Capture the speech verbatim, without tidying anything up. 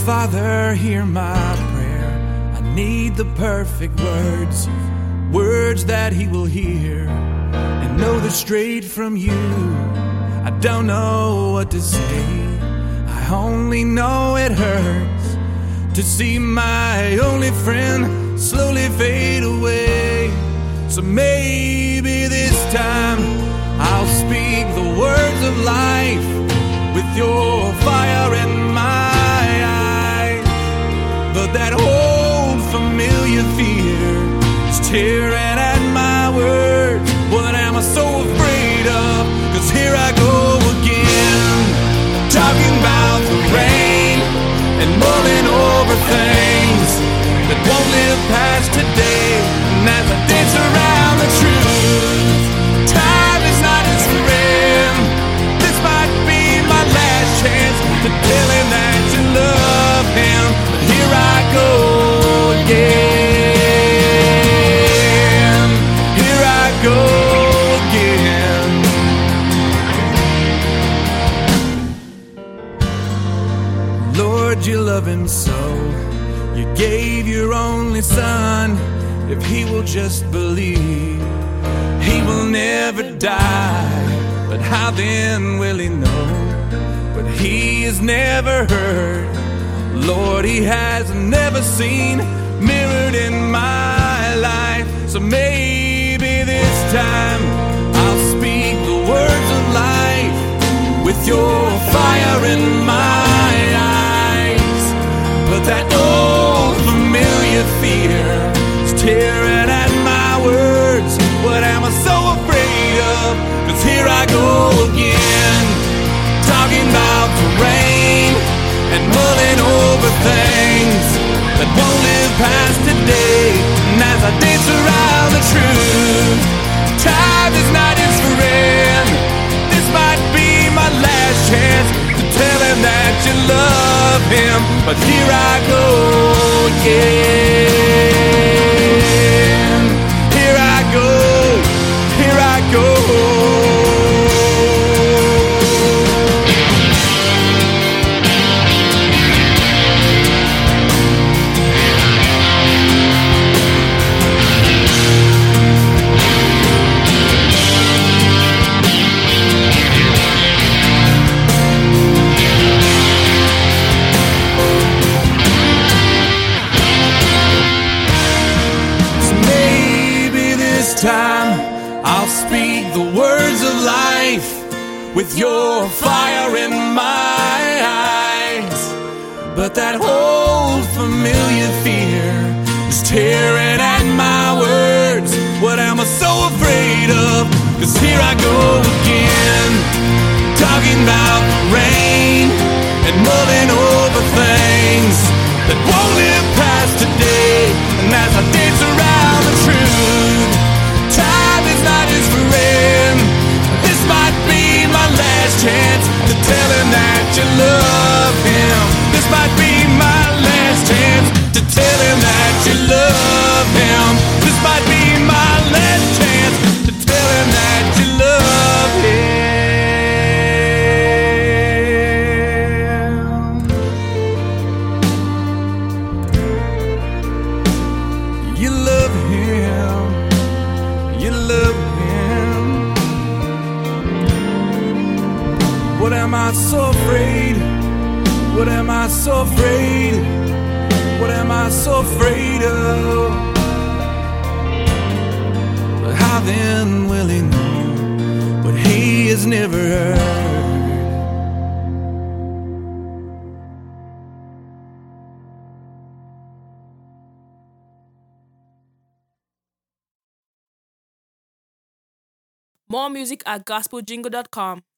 Father, hear my prayer. I need the perfect words, words that he will hear and know they're straight from you. I don't know what to say, I only know it hurts to see my only friend slowly fade away. So maybe this time I'll speak the words of life with your fire in my eyes. But that old familiar fear is tearing at my words. What am I so afraid of? Cause here I go again, talking about the rain and mulling over things that won't live past today. And as I dance around the truth, time is not his friend. This might be my last chance to tell him that you love him. But here I go again, here I go again. Lord, you love him so, you gave your only son. If he will just believe, he will never die. But how then will he know what he has never heard? Lord, he has never seen mirrored in my life. So maybe this time I'll speak the words of life with your fire in my eyes. But that old familiar fear is tearing at my words. What am I so afraid of? Cause here I go again, talking about the rain and mulling over things that won't live past today. And as I dance around the truth, time is not his friend. This might be my last chance to tell him that you love him. But here I go again, here I go, here I go. Time I'll speak the words of life with your fire in my eyes. But that old familiar fear is tearing at my words. What am I so afraid of? Cause here I go again, talking about the rain and mulling over things that won't live past today. And as I dance around the truth, time is not his friend. This might be my last chance to tell him that you love him. This might be my last chance to tell him that you love him. This might be my last chance to tell him that you love him. You love him, you love him. What am I so afraid? What am I so afraid? What am I so afraid of? But how then will he know what he has never heard? More music at gospel jingle dot com.